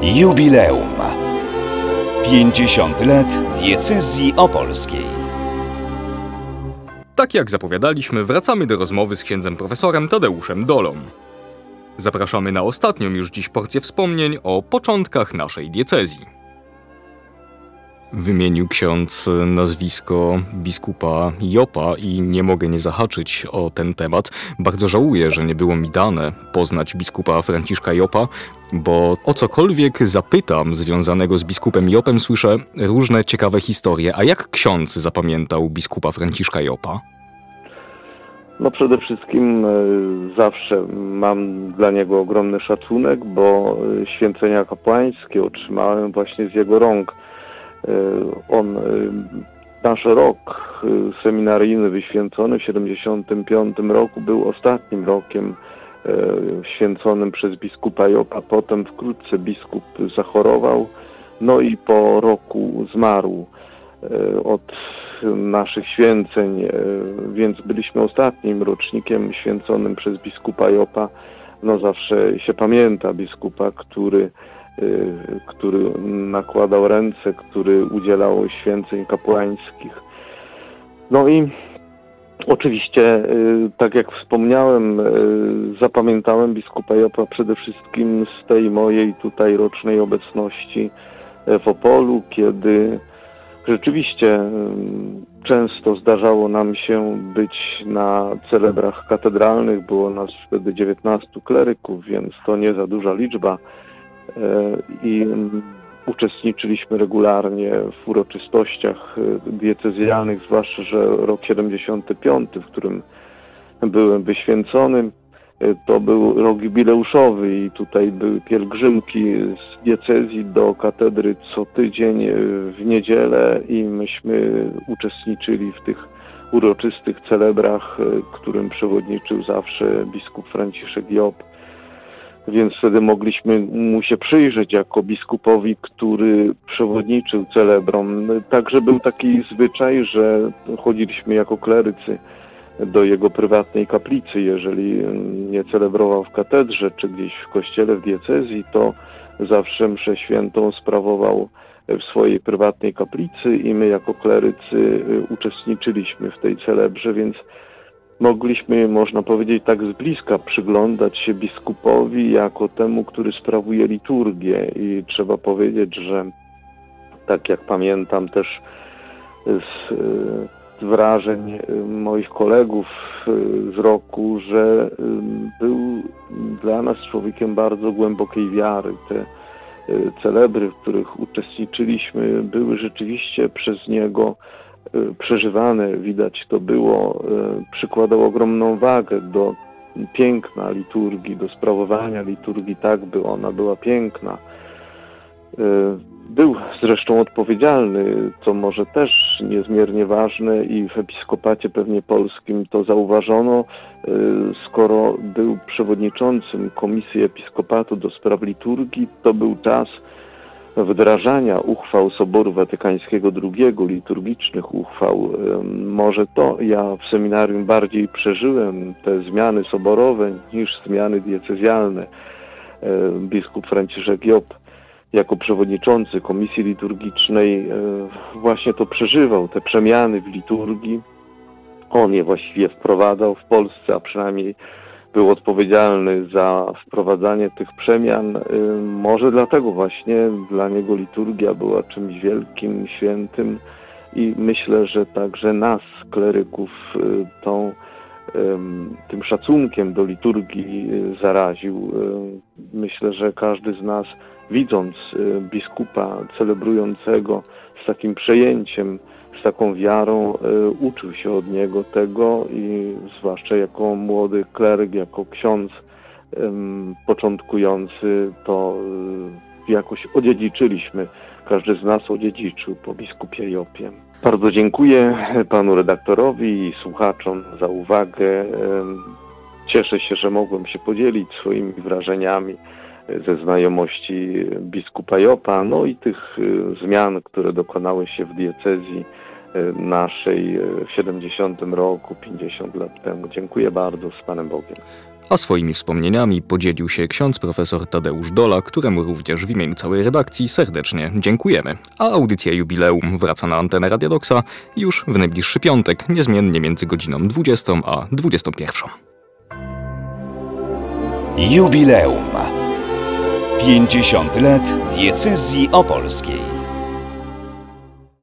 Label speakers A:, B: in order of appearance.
A: Jubileum 50 lat diecezji opolskiej.
B: Tak jak zapowiadaliśmy, wracamy do rozmowy z księdzem profesorem Tadeuszem Dolą. Zapraszamy na ostatnią już dziś porcję wspomnień o początkach naszej diecezji. Wymienił ksiądz nazwisko biskupa Jopa i nie mogę nie zahaczyć o ten temat. Bardzo żałuję, że nie było mi dane poznać biskupa Franciszka Jopa, bo o cokolwiek zapytam związanego z biskupem Jopem, słyszę różne ciekawe historie. A jak ksiądz zapamiętał biskupa Franciszka Jopa?
C: No przede wszystkim zawsze mam dla niego ogromny szacunek, bo święcenia kapłańskie otrzymałem właśnie z jego rąk. Nasz rok seminaryjny wyświęcony w 75 roku był ostatnim rokiem święconym przez biskupa Jopa. Potem wkrótce biskup zachorował, no i po roku zmarł od naszych święceń, więc byliśmy ostatnim rocznikiem święconym przez biskupa Jopa. No zawsze się pamięta biskupa, który nakładał ręce, który udzielał święceń kapłańskich. No i oczywiście, tak jak wspomniałem, zapamiętałem biskupa Jopa przede wszystkim z tej mojej tutaj rocznej obecności w Opolu, kiedy rzeczywiście często zdarzało nam się być na celebrach katedralnych. Było nas wtedy 19 kleryków, więc to nie za duża liczba. I uczestniczyliśmy regularnie w uroczystościach diecezjalnych, zwłaszcza że rok 75, w którym byłem wyświęcony, to był rok jubileuszowy i tutaj były pielgrzymki z diecezji do katedry co tydzień w niedzielę i myśmy uczestniczyli w tych uroczystych celebrach, którym przewodniczył zawsze biskup Franciszek Jop. Więc wtedy mogliśmy mu się przyjrzeć jako biskupowi, który przewodniczył celebrom. Także był taki zwyczaj, że chodziliśmy jako klerycy do jego prywatnej kaplicy. Jeżeli nie celebrował w katedrze czy gdzieś w kościele w diecezji, to zawsze mszę świętą sprawował w swojej prywatnej kaplicy i my jako klerycy uczestniczyliśmy w tej celebrze, więc mogliśmy, można powiedzieć, tak z bliska przyglądać się biskupowi jako temu, który sprawuje liturgię. I trzeba powiedzieć, że tak jak pamiętam też z wrażeń moich kolegów z roku, że był dla nas człowiekiem bardzo głębokiej wiary. Te celebry, w których uczestniczyliśmy, były rzeczywiście przez niego przeżywane, widać to było, przykładał ogromną wagę do piękna liturgii, do sprawowania liturgii tak, by ona była piękna. Był zresztą odpowiedzialny, co może też niezmiernie ważne i w episkopacie pewnie polskim to zauważono, skoro był przewodniczącym Komisji Episkopatu do spraw liturgii, to był czas wdrażania uchwał Soboru Watykańskiego II, liturgicznych uchwał. Może to ja w seminarium bardziej przeżyłem te zmiany soborowe niż zmiany diecezjalne. Biskup Franciszek Jop jako przewodniczący Komisji Liturgicznej właśnie to przeżywał, te przemiany w liturgii. On je właściwie wprowadzał w Polsce, a przynajmniej był odpowiedzialny za wprowadzanie tych przemian. Może dlatego właśnie dla niego liturgia była czymś wielkim, świętym i myślę, że także nas, kleryków, tym szacunkiem do liturgii zaraził. Myślę, że każdy z nas, widząc biskupa celebrującego z takim przejęciem, z taką wiarą, uczył się od niego tego i zwłaszcza jako młody kleryk, jako ksiądz początkujący, to jakoś odziedziczyliśmy. Każdy z nas odziedziczył po biskupie Jopie. Bardzo dziękuję panu redaktorowi i słuchaczom za uwagę. Cieszę się, że mogłem się podzielić swoimi wrażeniami ze znajomości biskupa Jopa, no i tych zmian, które dokonały się w diecezji naszej w 70 roku, 50 lat temu. Dziękuję bardzo, z Panem Bogiem.
B: A swoimi wspomnieniami podzielił się ksiądz profesor Tadeusz Dola, któremu również w imieniu całej redakcji serdecznie dziękujemy. A audycja Jubileum wraca na antenę Radia Doksa już w najbliższy piątek, niezmiennie między godziną 20 a 21.
A: Jubileum. 50 lat diecezji opolskiej.